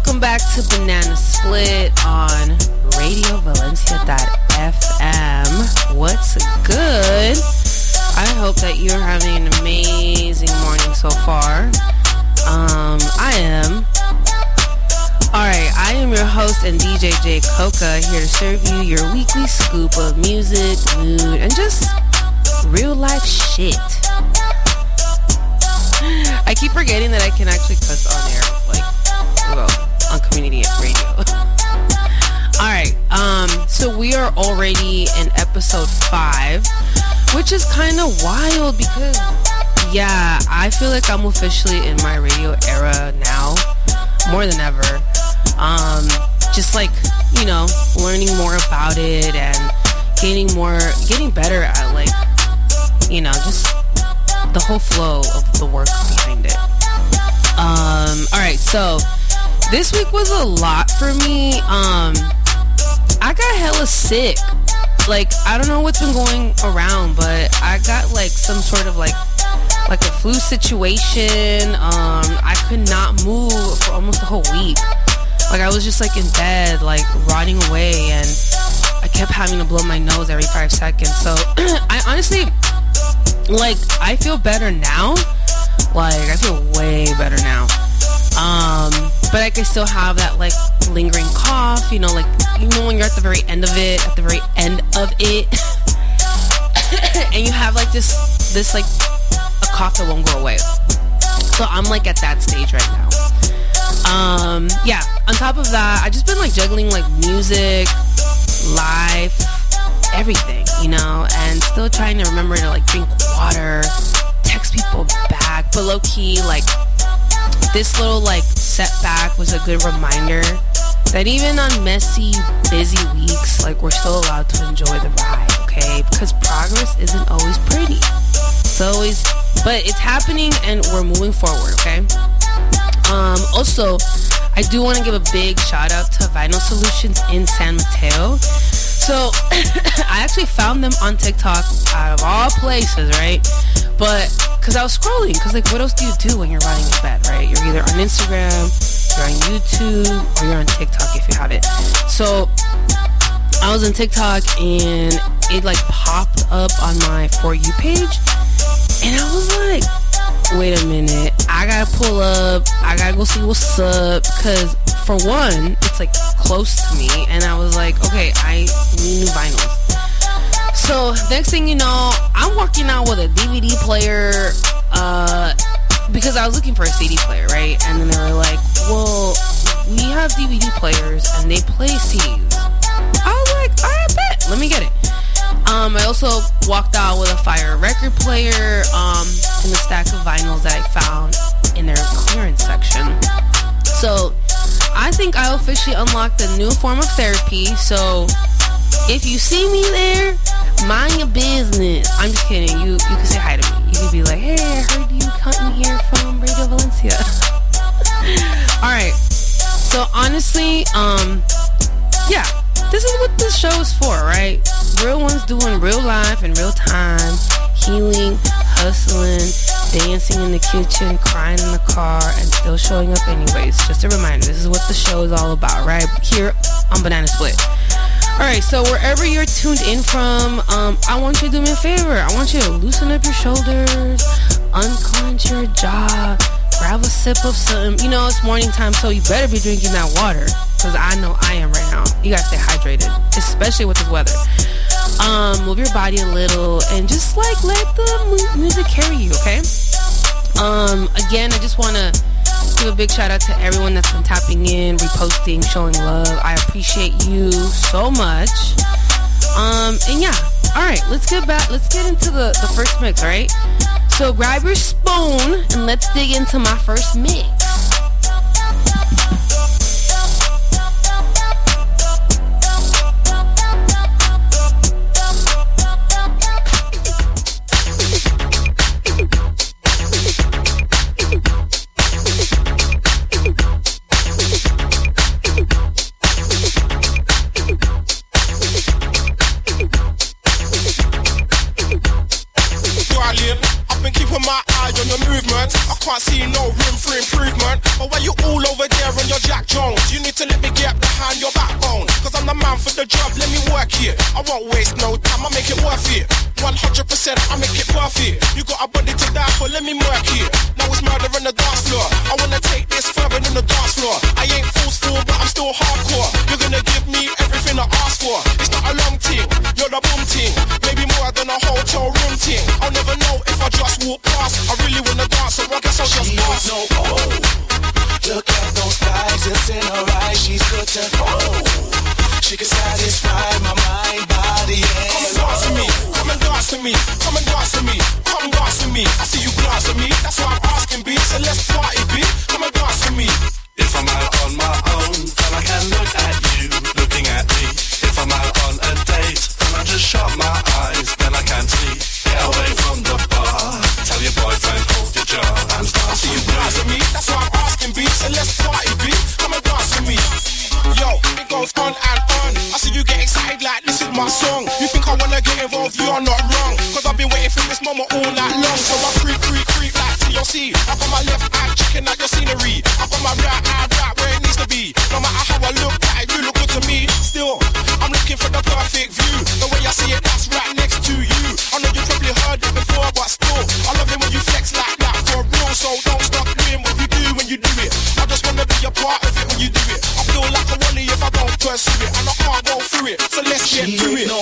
Welcome back to Banana Split on RadioValencia.fm. What's good? I hope that you're having an amazing morning so far. I am. Alright, I am your host and DJ J Coca, here to serve you your weekly scoop of music, mood, and just real life shit. I keep forgetting that I can actually cuss on air, on community radio. Alright, so we are already in episode 5, which is kind of wild because, yeah, I feel like I'm officially in my radio era now, more than ever. Just like, learning more about it and getting better at, just the whole flow of the work behind it. Alright, so this week was a lot for me. I got hella sick. I don't know what's been going around, but I got some sort of a flu situation. I could not move for almost a whole week. I was just in bed, rotting away, and I kept having to blow my nose every 5 seconds. So I honestly, I feel better now. I feel way better now. But I can still have that lingering cough, when you're at the very end of it, and you have this a cough that won't go away. So I'm at that stage right now. Yeah, on top of that, I just been juggling music, life, everything, and still trying to remember to drink water, text people back, but low key, this little setback was a good reminder that even on messy, busy weeks, we're still allowed to enjoy the ride, okay? Because progress isn't always pretty. But it's happening and we're moving forward, okay? Also, I do want to give a big shout out to Vinyl Solutions in San Mateo. So, I actually found them on TikTok out of all places, right? But, because I was scrolling, because what else do you do when you're lying in bed, right? You're either on Instagram, you're on YouTube, or you're on TikTok if you have it. So, I was on TikTok and it popped up on my For You page. And I was like, wait a minute, I gotta pull up, I gotta go see what's up, because for one, it's close to me, and I was like, okay, I need new vinyls. So next thing you know, I'm walking out with a DVD player, because I was looking for a CD player, right? And then they were like, well, we have DVD players and they play CDs. I was like, alright, bet, let me get it. I also walked out with a fire record player, and a stack of vinyls that I found in their clearance section. So, I think I officially unlocked a new form of therapy. So, if you see me there, mind your business. I'm just kidding. You can say hi to me. You can be like, hey, I heard you coming here from Radio Valencia. Alright. So, honestly, yeah. This is what this show is for, right? Real ones doing real life in real time, healing, hustling, dancing in the kitchen, crying in the car, and still showing up anyways. Just a reminder, this is what the show is all about, right? Here on Banana Split. Alright, so wherever you're tuned in from, I want you to do me a favor. I want you to loosen up your shoulders, unclench your jaw, grab a sip of something. It's morning time, so you better be drinking that water. Because I know I am right now. You gotta stay hydrated, especially with this weather. Move your body a little and just let the music carry you, okay? Again, I just want to give a big shout out to everyone that's been tapping in, reposting, showing love. I appreciate you so much. And yeah, alright, let's get into the first mix, alright? So grab your spoon and let's dig into my first mix. My eye on your movement, I can't see no room for improvement. But why you all over there on your Jack Jones? behind your backbone. Cause I'm the man for the job, let me work here. I won't waste no time, I make it worth it. 100% I make it perfect. You got a body to die for, let me work here. Now it's murder on the dance floor. I wanna take this further than the dance floor. I ain't forceful, but I'm still hardcore. You're gonna give me everything I ask for. It's not a long thing, you're the boom ting. Maybe more than a hotel room ting. I'll never know if I just walk past. I really wanna dance, so I guess I'll just pass. No, look at those thighs, it's in her eyes. She's good to she can satisfy my mind, body, and come and dance with me, come and dance with me, come and dance with me, come dance with me. I see you glance at me, that's why I'm asking, B. So let's party, B. Come and dance with me. If I'm out on my own, then I can look at you, looking at me. If I'm out on a date, then I just shut my eyes, then I can see. Get away from the bar, tell your boyfriend hold your jar and dance. I see you glance at me, that's why I'm asking, B. So let's party, B. Come and dance with me. Yo, it goes on and on. I see you get excited like this is my song. You think I wanna get involved, you're not wrong. Cause I've been waiting for this moment all night long. So I creep like TLC. I got my left eye checking out your scenery. I got my right eye right where it needs to be. No matter how I look at it, you look good to me. Still, I'm looking for the perfect view. The way I see it, that's right next to you. I know you probably heard it before, but still, I love it when you flex like that for real. So don't stop doing what you do when you do it. I just wanna be a part of it when you do it. I feel like a wally if I don't pursue it, and I can't go through it. So let's get through it.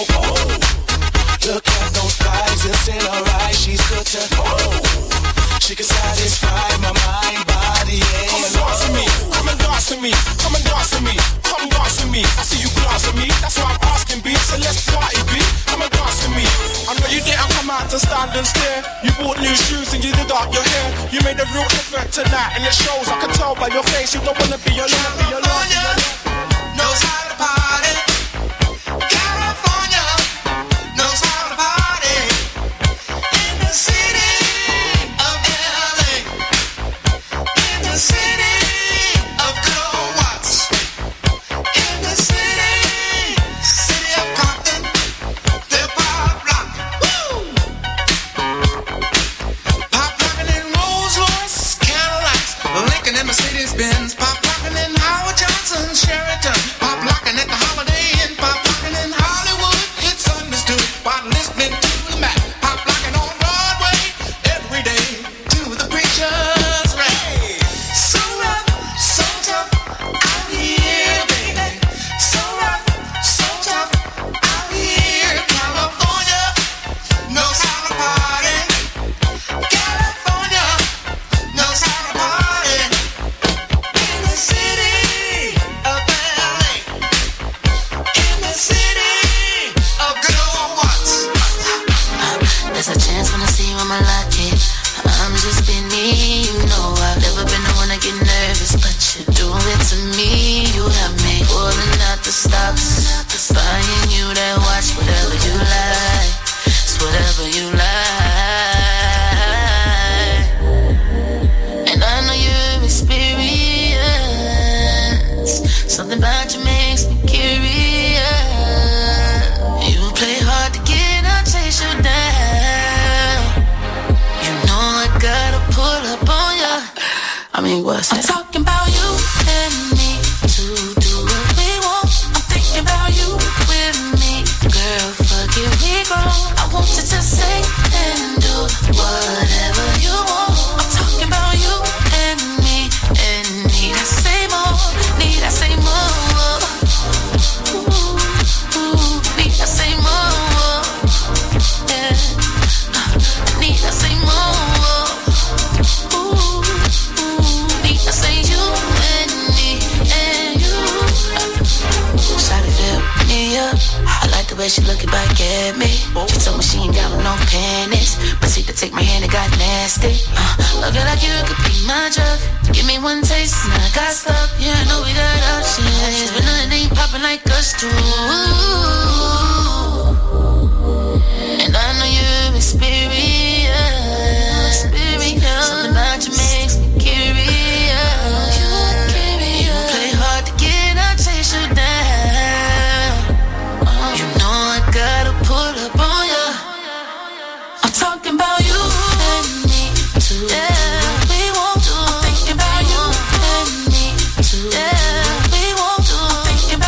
Look at those thighs, it's in her eyes. She's good to she can satisfy my mind, body, and come and dance with me, come and dance with me, come and dance with me, come dance with me. I see you glance at me, that's why I'm asking, B. So let's party, B. Come and dance with me. I know you didn't come out to stand and stare. You bought new shoes and you did up your hair. You made a real effort tonight, and it shows. I can tell by your face you don't wanna be alone. California knows how to party. California knows how to party. In the city of LA, in the city of good old Watts, in the city of Compton, they're pop rockin', woo! Pop rockin' in Rolls Royce, Cadillacs, Lincoln and Mercedes Benz, pop rockin' in Howard Johnson, Sheraton, pop lockin' at the Holiday Inn, pop lockin' in Hollywood, it's understood, while listening to the Mac, pop lockin' on Broadway, every day, to the preacher's rain. So rough, so tough, out here, baby, so rough, so tough, out here. California knows how to party. California knows how to party. In the city of LA, in the city of good old Watts. There's a chance when I see you, I'ma lock it. I'm just being me, you know I've never been the one to get nervous, but you do it to me. You have me pulling out the stops, buying you that watch, whatever you like, it's whatever you like. And I know you're experienced, something about you makes me curious. You play hard to get, I'll chase you down. You know I gotta pull up on ya. I mean, what's that? I'm talking about you and me to do what we want. I'm thinking about you with me, girl. Fuck it, we grown. I want you to say and do whatever you want. I'm talking about you and me, and need I say more? Need I say more? Ooh, need I say more? Yeah, need I say more? Ooh, need I say you and me and you? Shawty fill me up. I like the way she looking back at me. She told me she ain't got no panties, but she to take my hand, it got nasty. A girl like you could be my drug. Give me one taste and I got stuck. Yeah, I know we got options, but none ain't popping like us two. And I know you're experienced. Something about you makes me curious. You play hard to get, I'll chase you down. You know I gotta pull up on ya. I'm talking about you and me too. Yeah, we won't do. I'm thinking about you and me too. Yeah, we won't do. I'm thinking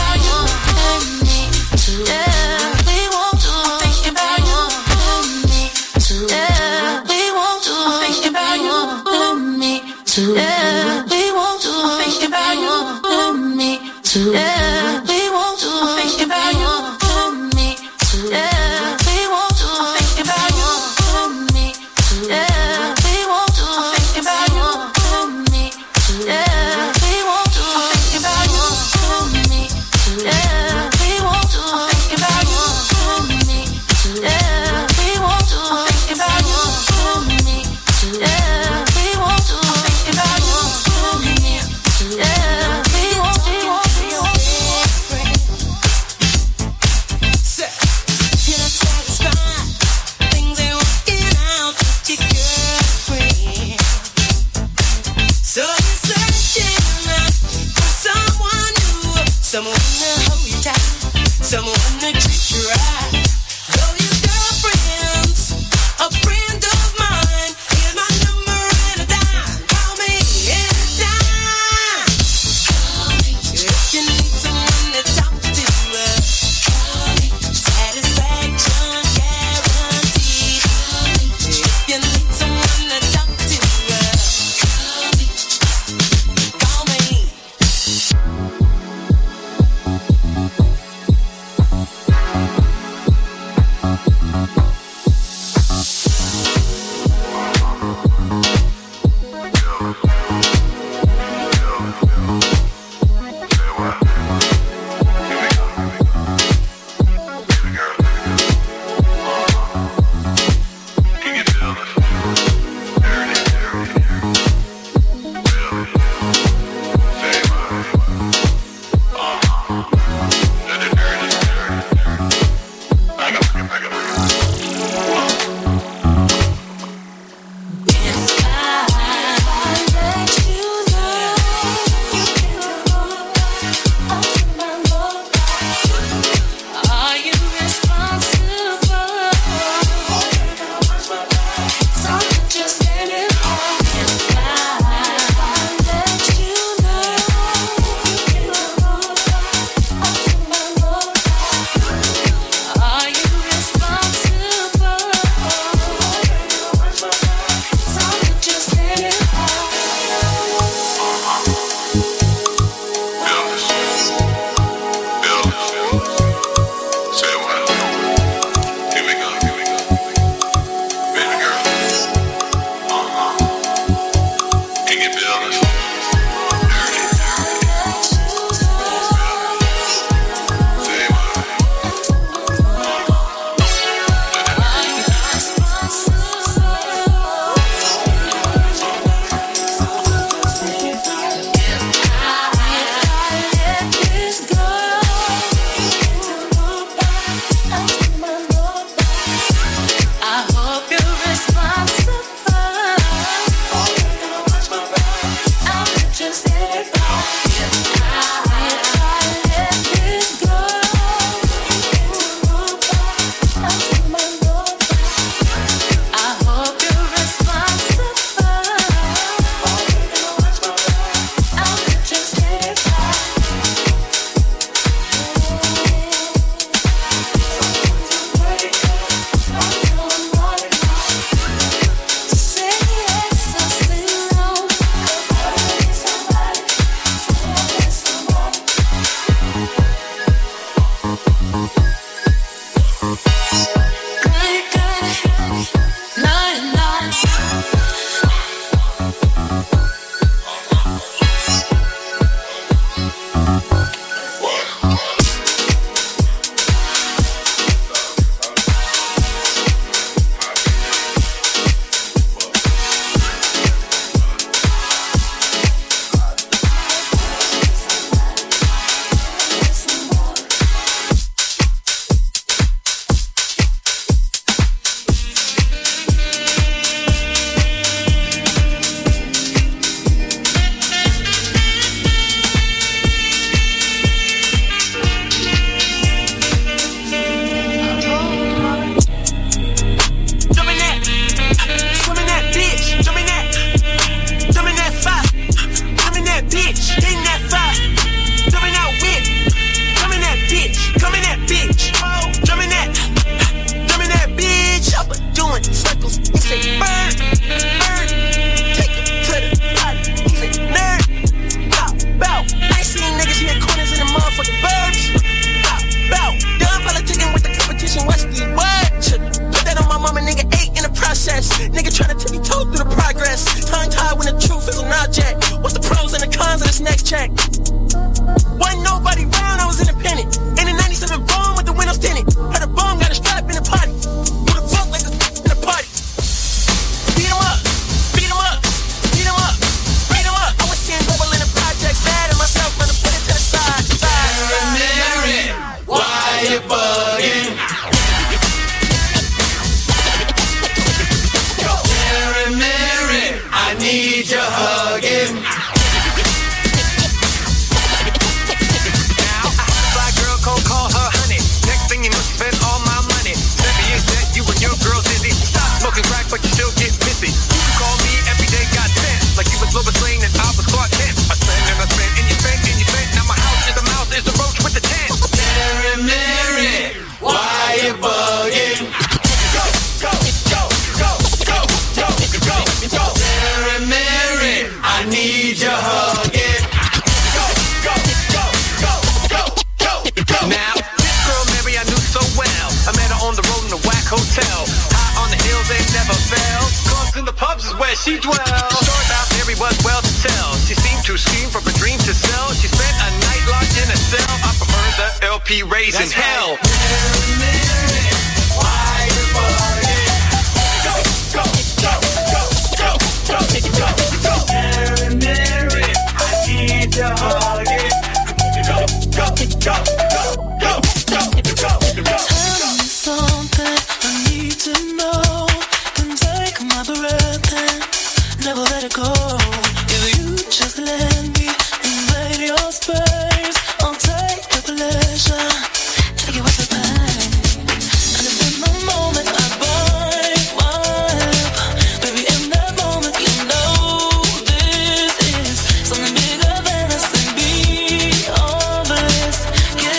she dwells. Story about Mary was well to tell. She seemed to scheme from a dream to sell. She spent a night locked in a cell. I prefer the LP raising hell. Mary, Mary, why you party? Go, go, go, go, go, go, go, go. Mary, Mary, I need to hug it. Go, go, go, go, go, go, go, go. Tell me something I need to know. Then take my breath and never let it go. If you just let me invade your space, I'll take the pleasure, take it with the pain. And if in the moment I bite my lip, baby, in that moment you know this is something bigger than us and beyond bliss. Get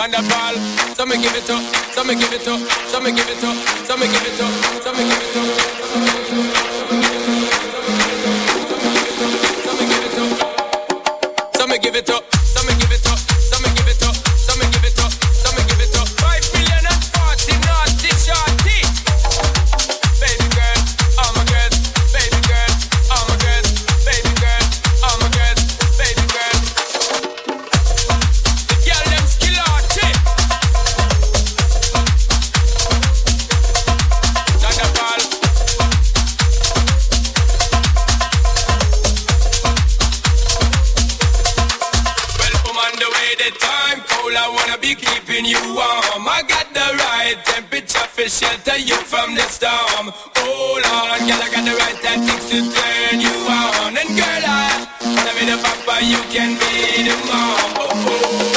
Thunderball. So me give it up, so me give it up, so me give it up, so me give it up, so me give it up, so me give it up, so me give it up, so me give it up, so me give it up, so me give it up, so me give it up, so me give it up. 5 million and 40 naughty shorty. Baby girl, all my girls, baby girl, all my girls, baby girl, all my girls, baby girl. The girl them skill arty. Thunderball. Well, I'm on the way, the time cold, I wanna be keeping you warm. I got the right temperature for shelter you from the storm. Hold on, girl, I got the right tactics to turn you on. And girl, I wanna be the papa, you can be the mom. Oh, oh.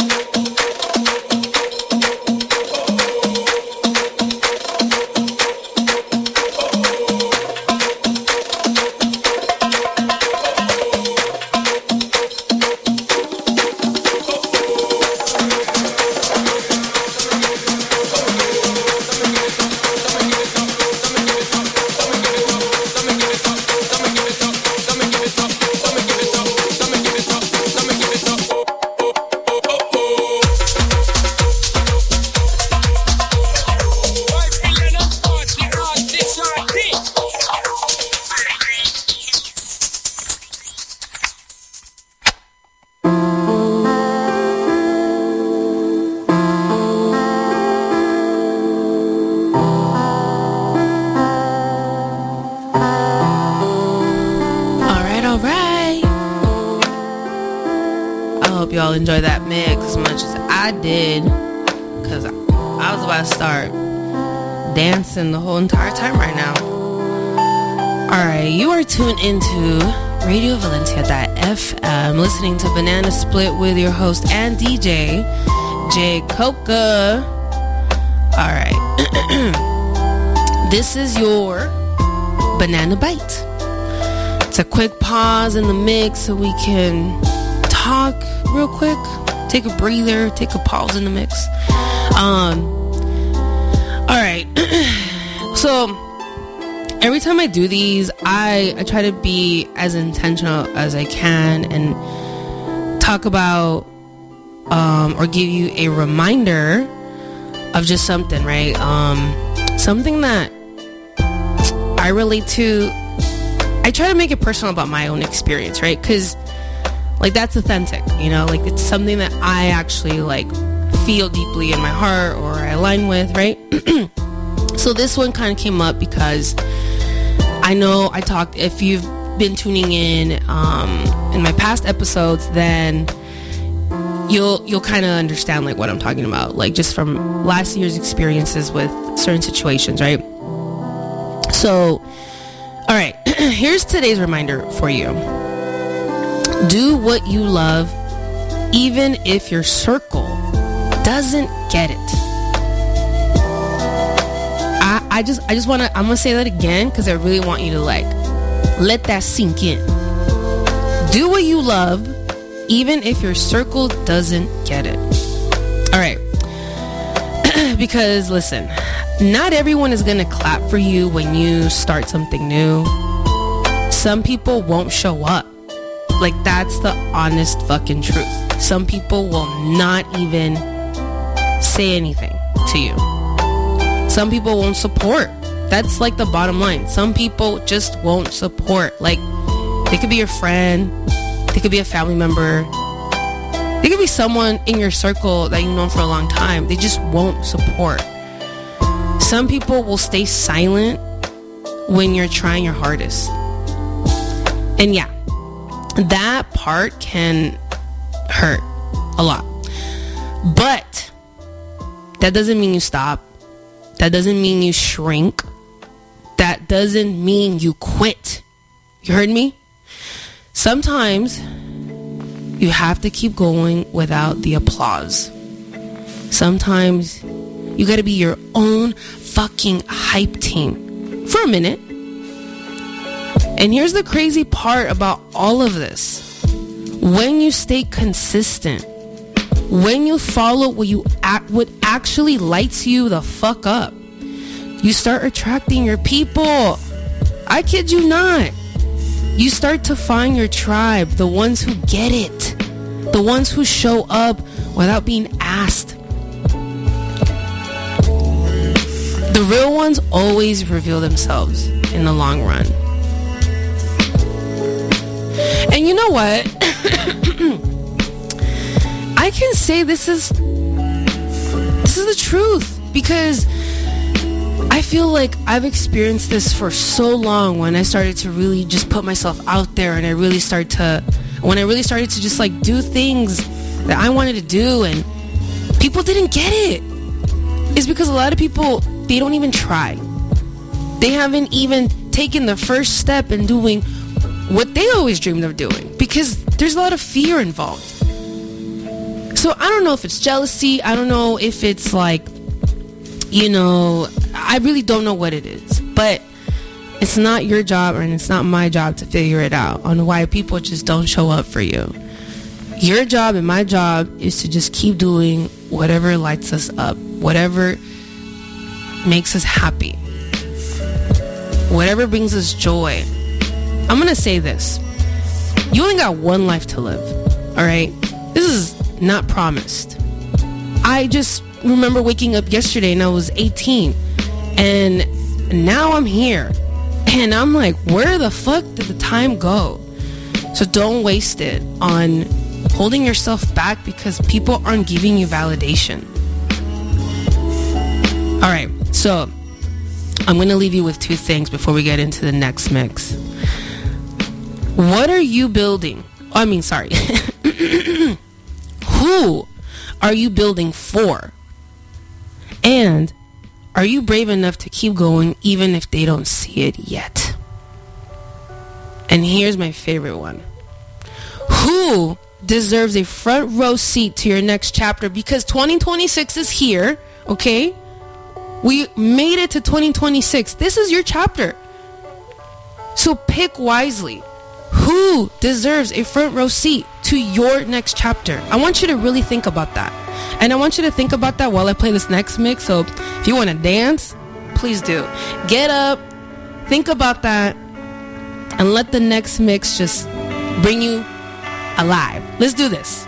Y'all enjoy that mix as much as I did, because I was about to start dancing the whole entire time right now. Alright, you are tuned into Radio Valencia.fm, listening to Banana Split with your host and DJ, Jay Coca. Alright, this is your Banana Bite. It's a quick pause in the mix so we can talk real quick, take a breather, take a pause in the mix. Alright. So every time I do these, I try to be as intentional as I can and talk about or give you a reminder of just something, right? Something that I relate to. I try to make it personal about my own experience, right? Because like that's authentic, you know, like it's something that I actually like feel deeply in my heart or I align with, right? So this one kind of came up because I know I talked, if you've been tuning in my past episodes, then you'll kind of understand like what I'm talking about, like just from last year's experiences with certain situations, right? So, all right, here's today's reminder for you. Do what you love, even if your circle doesn't get it. I just want to, I'm going to say that again because I really want you to like, let that sink in. Do what you love, even if your circle doesn't get it. All right. Because listen, not everyone is going to clap for you when you start something new. Some people won't show up. Like, that's the honest fucking truth. Some people will not even say anything to you. Some people won't support. That's like the bottom line. Some people just won't support. Like, they could be your friend. They could be a family member. They could be someone in your circle that you've known for a long time. They just won't support. Some people will stay silent when you're trying your hardest. And yeah, that part can hurt a lot. But that doesn't mean you stop. That doesn't mean you shrink. That doesn't mean you quit. You heard me? Sometimes you have to keep going without the applause. Sometimes you gotta be your own fucking hype team for a minute. And here's the crazy part about all of this. When you stay consistent, When you follow what actually lights you the fuck up, you start attracting your people. I kid you not. You start to find your tribe, the ones who get it, the ones who show up without being asked. The real ones always reveal themselves in the long run. And you know what? I can say this is the truth, because I feel like I've experienced this for so long when I started to really just put myself out there, and when I really started to just like do things that I wanted to do and people didn't get it. It's because a lot of people, they don't even try. They haven't even taken the first step in doing what they always dreamed of doing, because there's a lot of fear involved. So I don't know if it's jealousy. I don't know if it's like, I really don't know what it is. But it's not your job, and it's not my job to figure it out on why people just don't show up for you. Your job and my job is to just keep doing whatever lights us up, whatever makes us happy, whatever brings us joy. I'm going to say this. You only got one life to live, all right? This is not promised. I just remember waking up yesterday and I was 18, and now I'm here, and I'm like, where the fuck did the time go? So don't waste it on holding yourself back because people aren't giving you validation. All right, so I'm going to leave you with two things before we get into the next mix. What are you building? Who are you building for? And are you brave enough to keep going even if they don't see it yet? And here's my favorite one. Who deserves a front row seat to your next chapter? Because 2026 is here, okay? We made it to 2026. This is your chapter. So pick wisely. Who deserves a front row seat to your next chapter? I want you to really think about that. And I want you to think about that while I play this next mix. So if you want to dance, please do. Get up, think about that, and let the next mix just bring you alive. Let's do this.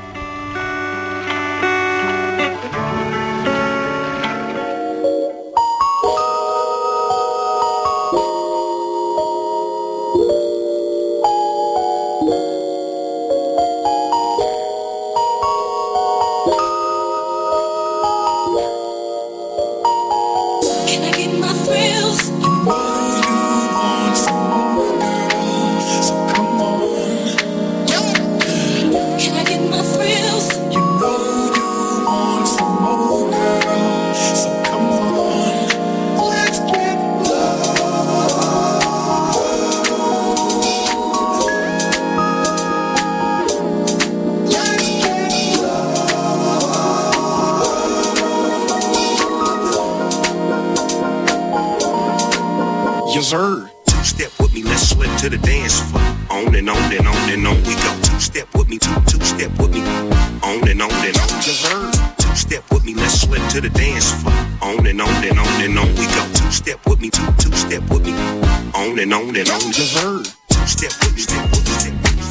Two-step with me, let's slip to the dance floor. On and on and on and on we go. Two-step with me, two-step with me. On and on and on. Two-step with me, let's slip to the dance floor. On and on and on and on we go. Two-step with me, two-step with me. On and on and on. Two-step with me, step with me, step with me.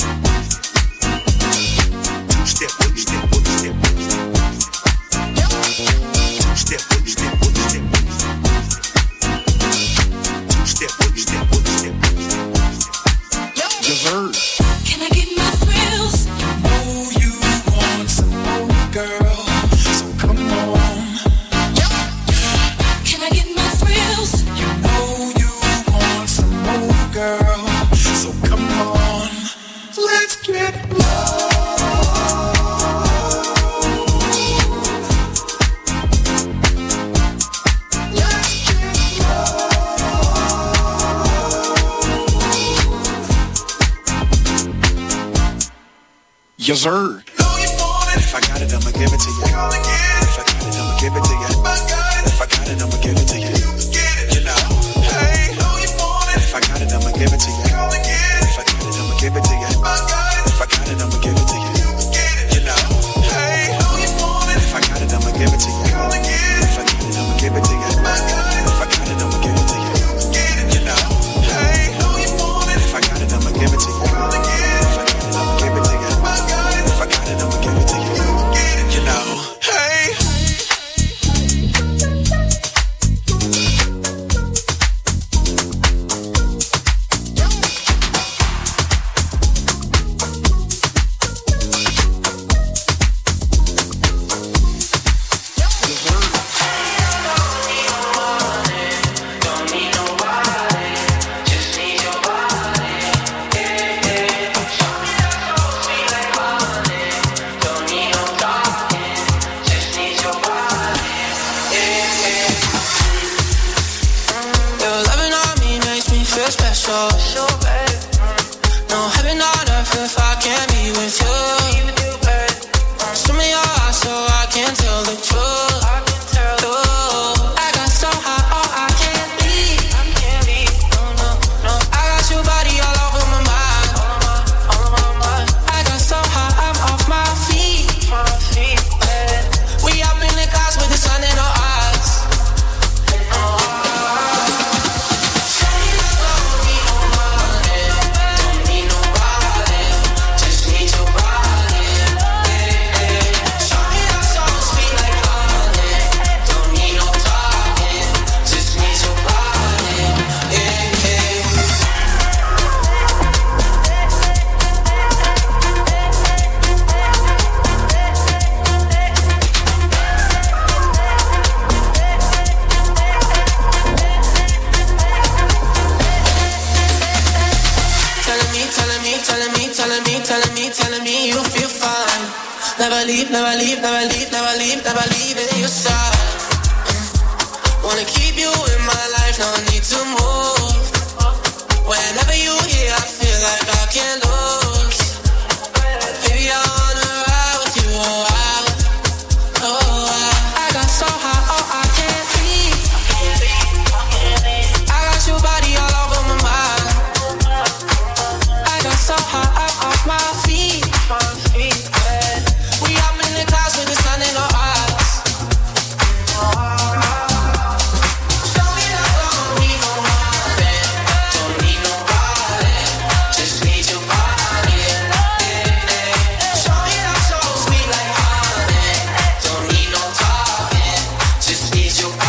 Two-step with me, step with me, step with me. Two-step with me, step with me, step with me. Step with me, step with me, step with me. Can I get my thrills? You know you want some more, girl, so come on. Can I get my thrills? You know you want some more, girl, so come on. Let's get low. Yes, sir. Know you want it. If I got it, I'ma give it to you. If I got it, I'ma give it to you. If I got it, I'ma give it to you. You know, hey, know you want it. If I got it, I'ma give it to you. If I got it, I'ma give it to you. If I got it, I'ma give it to you. You know, hey, know you want it. so bad. No heaven on earth if I can't be with you. Swim in your eyes so I can tell the truth. I got so high, oh I can't leave. No. I got your body all over my mind. I got so high, I'm off my feet. We up in the clouds with the sun in our eyes. Telling me you feel fine. Never leave in your side. Wanna keep you in my life, no need to move. Whenever you here, I feel like I can't lose. Baby, I wanna ride with you a while. I got so high, oh I can't leave. I got your body all over my mind. I got so high, I'm off my feet. We up in the clouds with the sun in our eyes. Show me that don't need nobody, don't need nobody, just need your body. Show me that so sweet like honey, don't need no talking, just need your body.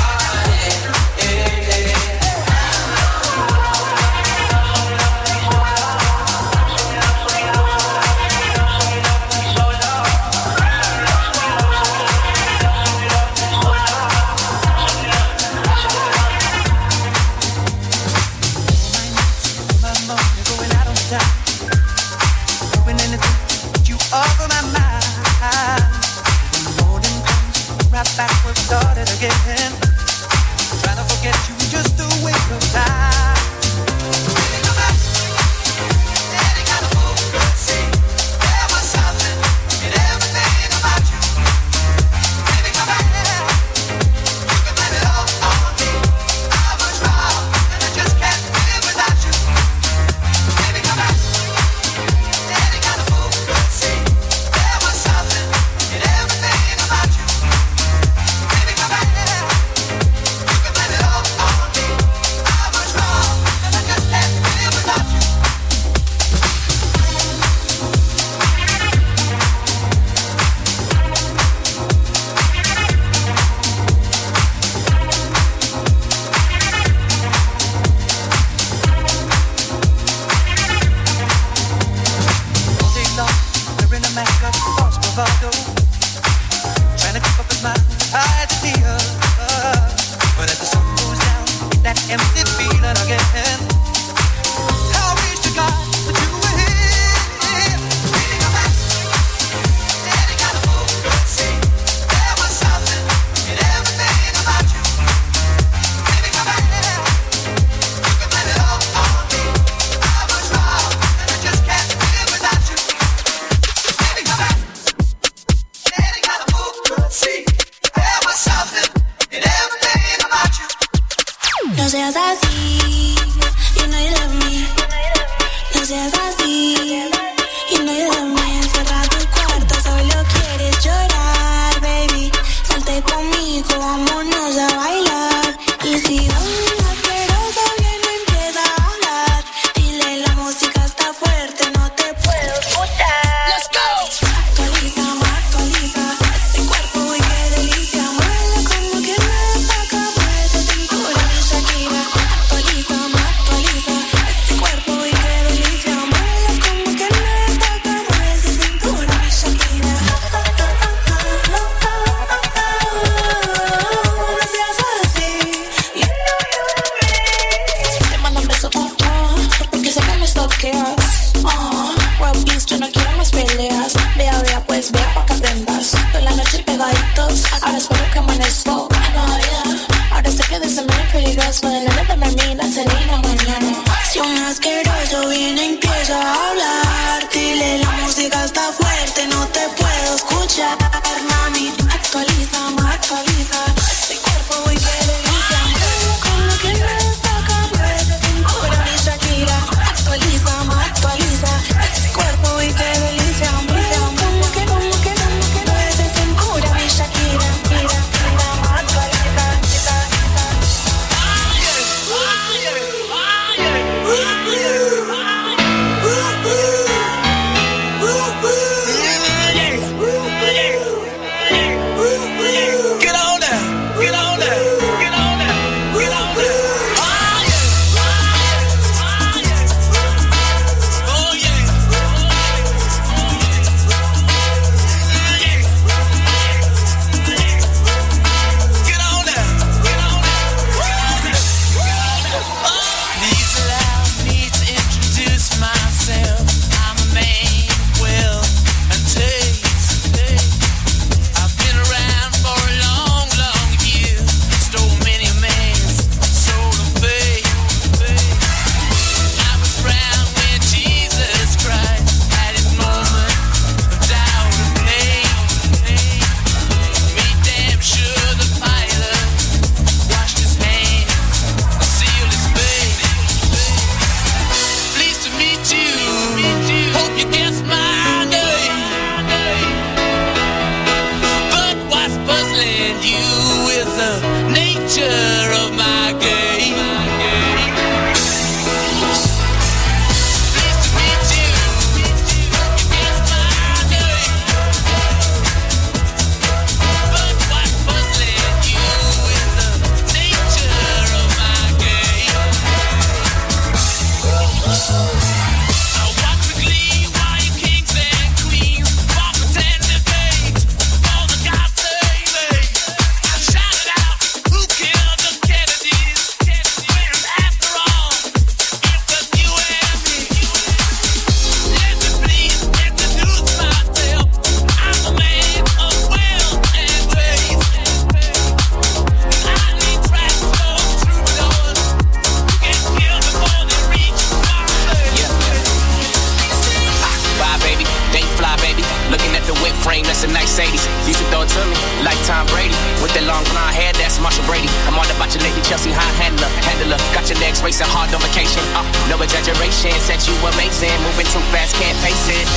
frame, that's a nice 80s. Used to throw it to me, like Tom Brady. With that long blonde hair, that's Marshall Brady. I'm all about your lady, Chelsea high handler. Got your legs racing hard on vacation. No exaggeration, said you amazing. Moving too fast, can't pace it.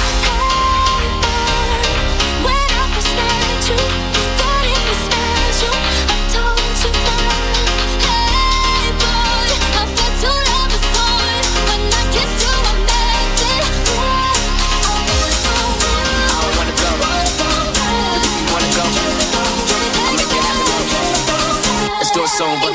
When I was met you, thought it was special. I told you that. Hey boy, I bet your love is born. When I kissed you, I meant it. I wanna go. If you wanna go, I'll make it happen. Let's do it soon, but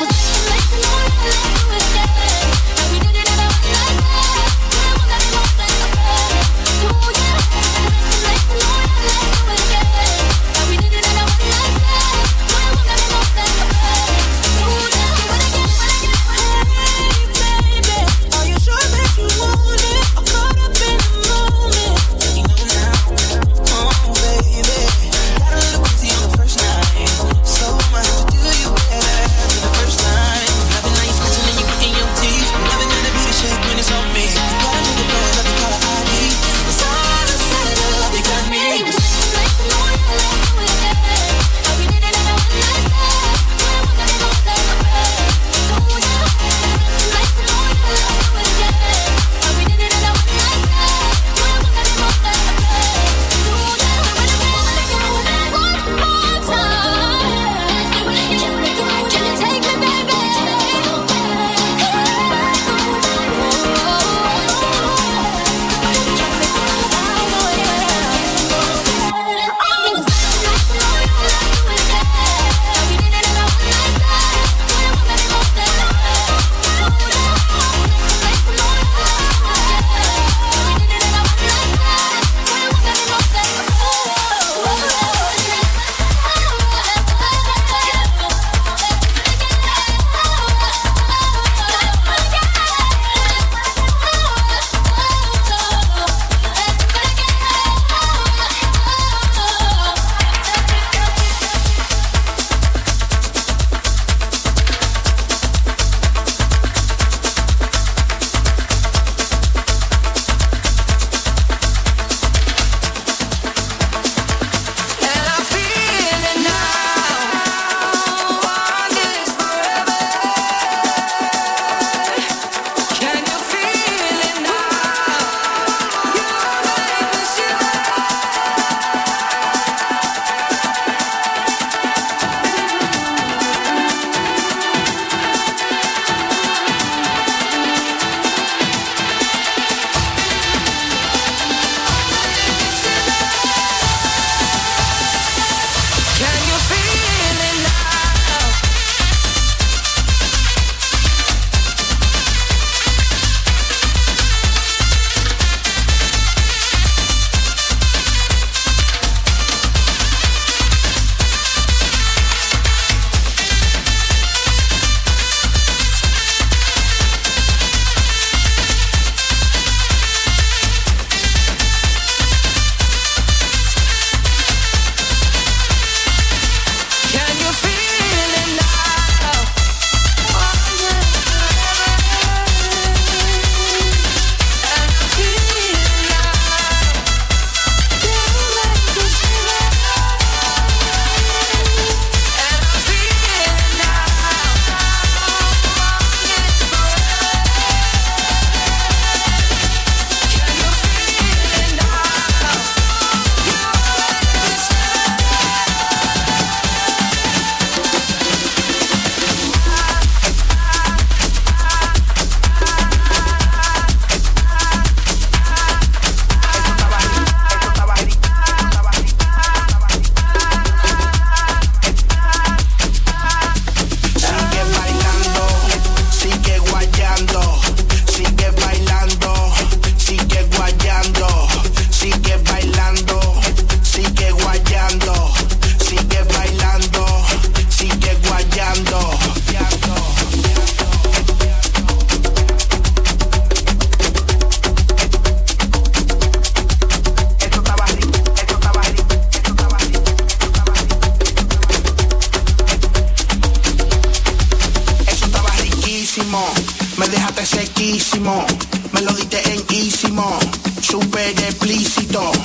Me dejaste sequísimo, me lo diste en ísimo, súper explícito.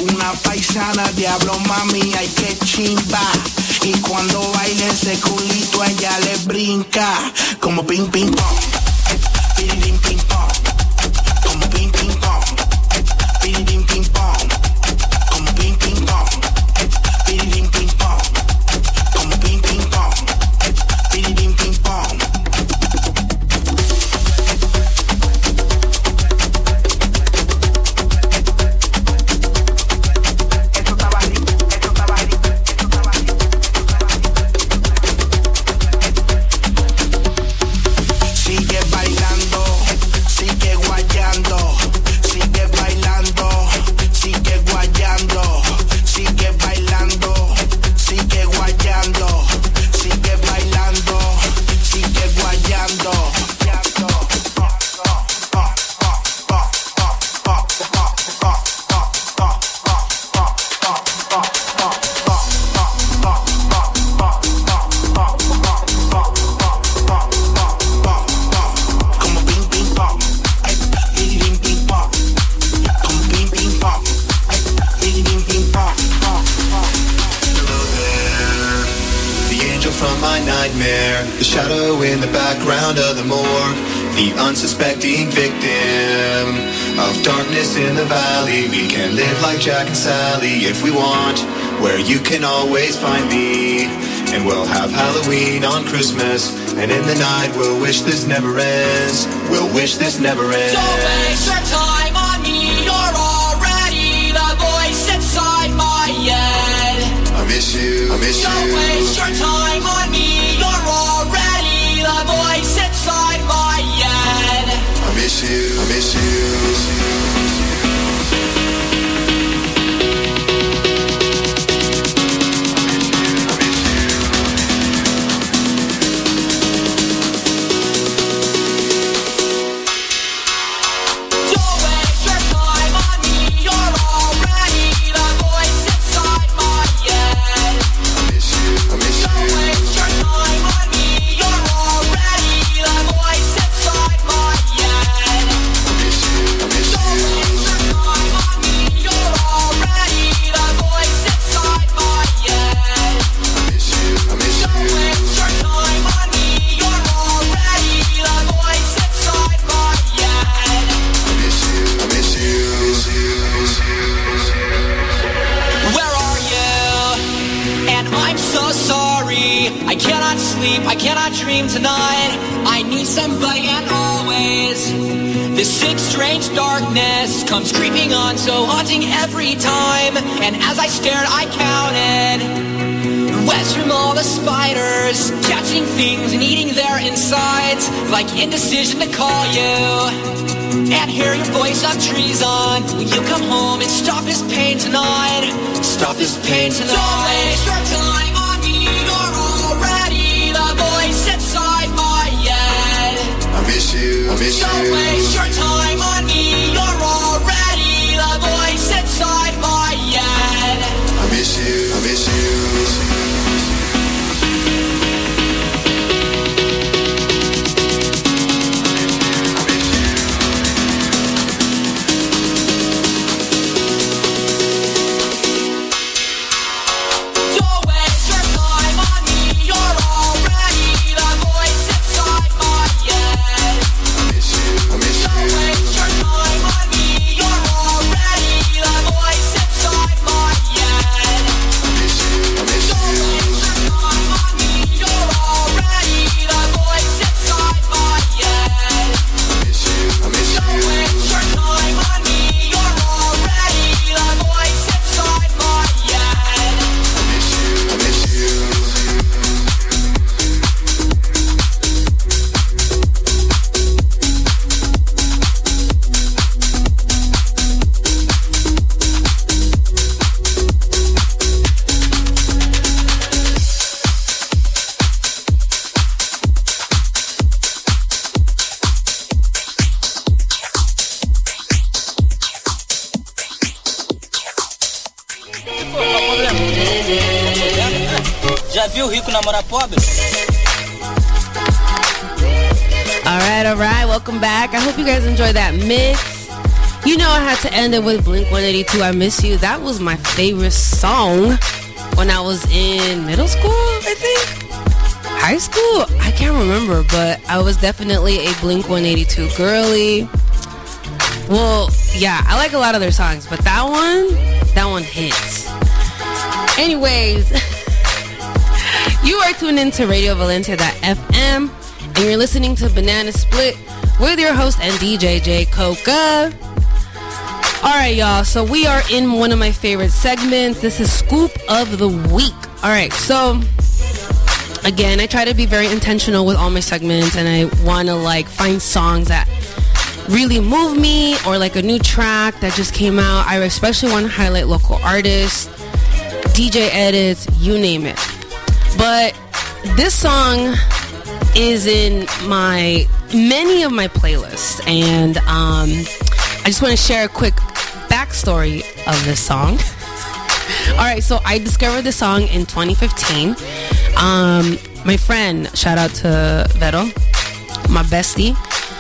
Una paisana, diablo mami, ay que chimba. Y cuando baile ese culito ella le brinca. Como ping ping pong, piririm ping pong. Como ping ping pong, piririm ping pong. Como ping ping pong, piririm ping pong. Como ping ping pong, piririm ping pong. Unsuspecting victim of darkness in the valley. We can live like Jack and Sally if we want, where you can always find me. And we'll have Halloween on Christmas, and in the night we'll wish this never ends. We'll wish this never ends. Don't waste your time on me, you're already the voice inside my head. I miss you, I miss you. Don't waste your time on me, you're already the voice inside my head. I miss you, I miss you. I cannot dream tonight. I need somebody and always. This sick, strange darkness comes creeping on, so haunting every time. And as I stared, I counted webs from all the spiders, catching things and eating their insides, like indecision to call you and hear your voice of treason. Will you come home and stop this pain tonight? Stop this pain tonight. Don't waste your time on me. You're already the voice inside my head. I miss you, I miss you. Don't waste your time on me. You're already the voice inside my head. I miss you, I miss you. Já viu rico namorar pobre? All right. Welcome back. I hope you guys enjoyed that mix. You know I had to end it with Blink-182, I Miss You. That was my favorite song when I was in middle school, I think. High school? I can't remember, but I was definitely a Blink-182 girly. Well, yeah, I like a lot of their songs, but that one hits. Anyways, you are tuned into Radio Valencia.fm, and you're listening to Banana Split with your host and DJ, J. Coca. Alright, y'all, so we are in one of my favorite segments. This is Scoop of the Week. Alright, so again, I try to be very intentional with all my segments, and I want to like find songs that really move me, or like a new track that just came out. I especially want to highlight local artists, DJ edits, you name it. But this song is in many of my playlists, and I just want to share a quick backstory of this song. Alright, so I discovered this song in 2015. My friend, shout out to Vero, my bestie,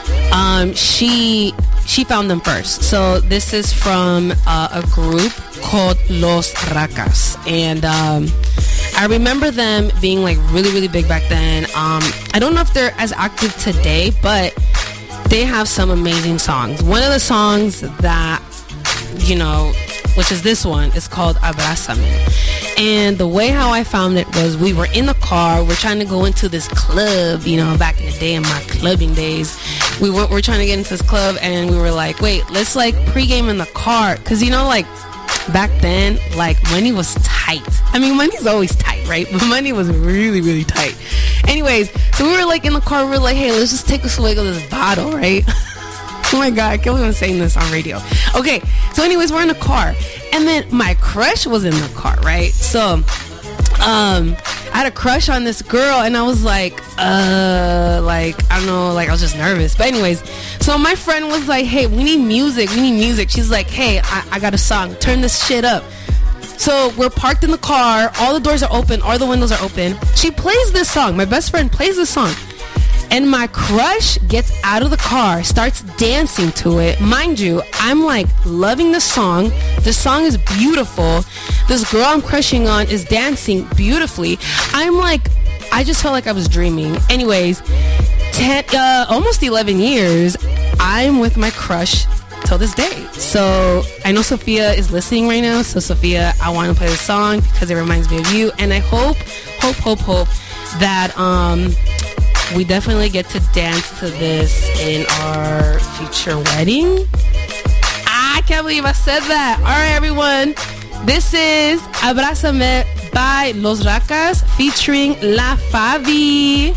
she found them first. So this is from a group called Los Racas, and I remember them being like really, really big back then. I don't know if they're as active today, but they have some amazing songs. One of the songs that, you know, which is this one, is called Abrázame. And the way how I found it was, we were in the car, we're trying to go into this club, you know, back in the day, in my clubbing days. We're trying to get into this club, and we were like, wait, let's like pregame in the car. Cause you know, like back then, like money was tight. I mean, money's always tight, right? But money was really, really tight. Anyways, so we were like in the car, we were like, hey, let's just take a swig of this bottle, right? Oh my God, I can't believe I'm saying this on radio. Okay, so anyways, we're in the car. And then my crush was in the car, right? So, I had a crush on this girl, and I was like, I don't know, like I was just nervous. But anyways, so my friend was like, hey, we need music. She's like, hey, I got a song. Turn this shit up. So we're parked in the car. All the doors are open. All the windows are open. She plays this song. My best friend plays this song. And my crush gets out of the car, starts dancing to it. Mind you, I'm like loving the song. The song is beautiful. This girl I'm crushing on is dancing beautifully. I'm like, I just felt like I was dreaming. Anyways, almost 11 years, I'm with my crush till this day. So I know Sophia is listening right now. So Sophia, I want to play this song because it reminds me of you. And I hope that we definitely get to dance to this in our future wedding. I can't believe I said that. All right, everyone. This is Abrázame by Los Racas featuring La Fabi.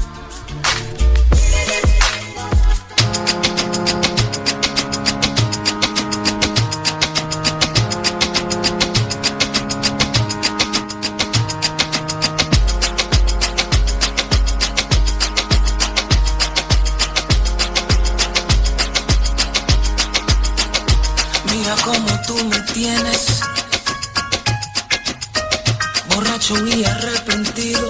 Como tú me tienes, borracho y arrepentido.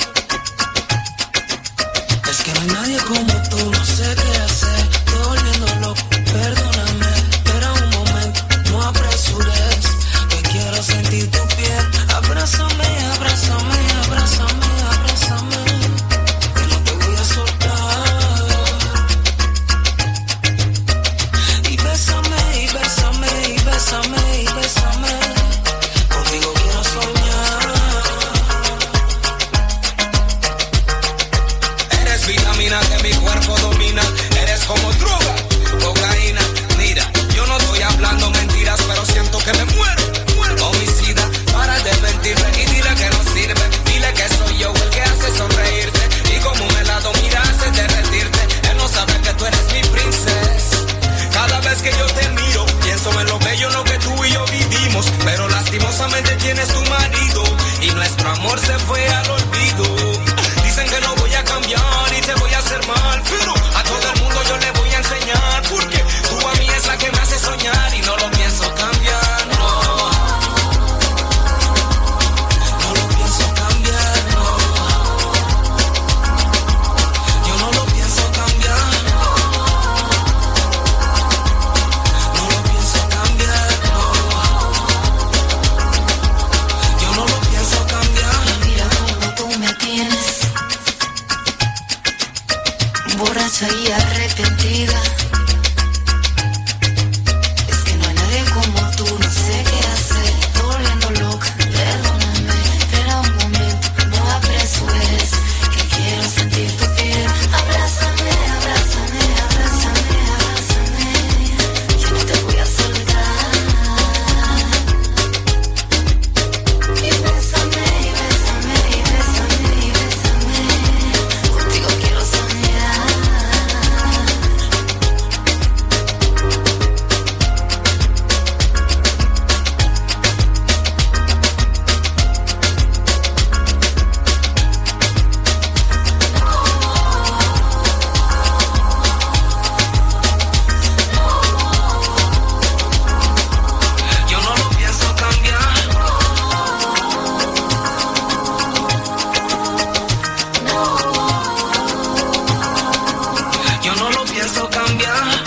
Es que no hay nadie como tú, no sé qué hacer, te volviendo loco, perdóname, espera un momento, no apresures, que quiero sentir tu piel. Abrázame, abrázame, abrázame, abrázame, que no te voy a soltar. Y bésame, y bésame, y bésame, y bésame, contigo quiero soñar. Eres vitamina que mi cuerpo domina, eres como droga, cocaína. Mira, yo no estoy hablando mentiras, pero siento que me muero. Homicida, para de mentirme y dile que no sirve. Dile que soy yo el que hace sonreírte, y como un helado mira hace derretirte. Él no sabe que tú eres mi princesa. Cada vez que yo te miro, pienso en lo bello en lo que tú y yo vivimos. Pero lastimosamente tienes tu marido, y nuestro amor se fue al olvido. Dicen que no voy a cambiar y te voy a hacer mal, pero a todo el mundo yo le voy a enseñar, porque tú a mí es la que me hace soñar y no lo pienso cambiar, no. No lo pienso cambiar, no. Yo no lo pienso cambiar. No lo pienso borracha y arrepentida. Es que no hay nadie como tú, no sé qué hacer. Volviendo loca, perdóname. Espera un momento, no apresures, que quiero sentir tu piel. Abrázame, abrázame, abrázame, abrázame. Yo no te voy a soltar. Y bésame, y bésame, y bésame, y bésame. Contigo quiero soñar. Yo no lo pienso cambiar. Yo no lo pienso cambiar.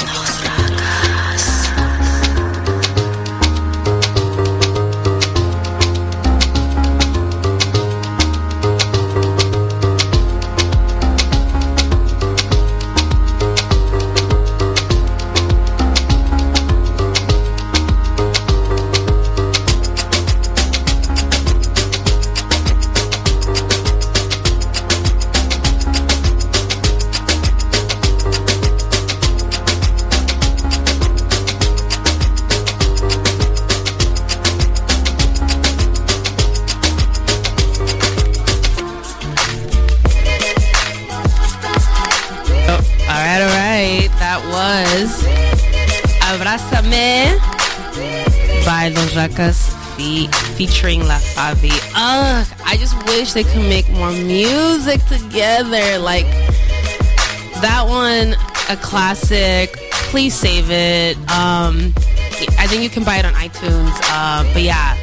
All right. That was Abrázame by Los Racas featuring La Favi. Ugh, I just wish they could make more music together. Like, that one, a classic. Please save it. I think you can buy it on iTunes. But yeah,